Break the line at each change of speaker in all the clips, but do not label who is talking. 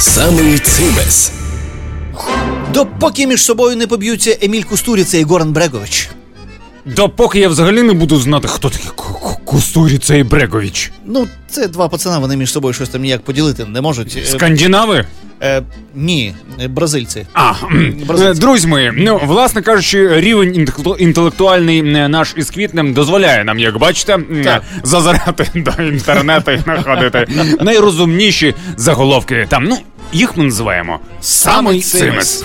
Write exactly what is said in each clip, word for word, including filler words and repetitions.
Самий цимес.
Допоки між собою не поб'ються Еміль Кустуріця і Горан Брегович.
Допоки я взагалі не буду знати, хто такий Кустуріця і Брегович.
Ну, це два пацана, вони між собою щось там ніяк поділити не можуть.
Скандинави?
Е, ні, бразильці.
А, бразильці. Друзі мої, ну, власне кажучи, рівень інтелектуальний наш із Квітнем дозволяє нам, як бачите, так. зазирати до інтернету і знаходити найрозумніші заголовки. Там, ну, їх ми називаємо «Самий цимес».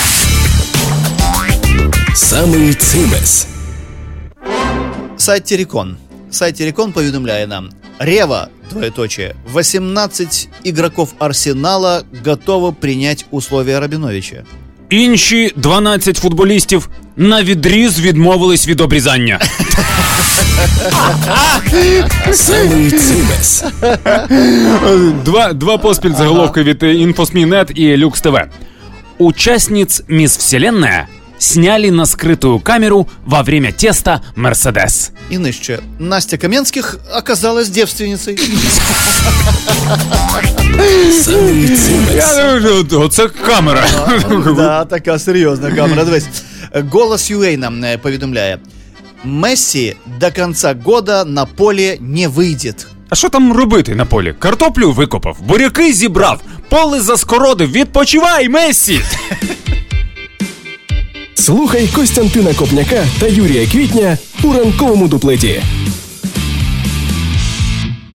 Самий цимес.
Сайт Терекон. Сайт Терекон повідомляє нам: Рева, двоеточие, восемнадцать игроков Арсенала готовы принять условия Рабіновича.
Інші дванадцять футболістів на відріз відмовились від обрізання.
Самий цимес.
Два, два поспіль заголовки від Інфосмі точка нет і Люкс ТВ. Участниц Мисс Вселенная сняли на скрытую камеру во время теста «Мерседес».
И нижче. Настя Каменских оказалась девственницей.
Самий цимес.
Оце камера.
Да, така серйозна камера. Дивись. Голос ю ей нам повідомляє: Месси до конца года на поле не вийде.
А що там робити на полі? Картоплю викопав, буряки зібрав, поле заскородив. Відпочивай, Мессі!
Слухай Костянтина Копняка та Юрія Квітня у ранковому дуплеті.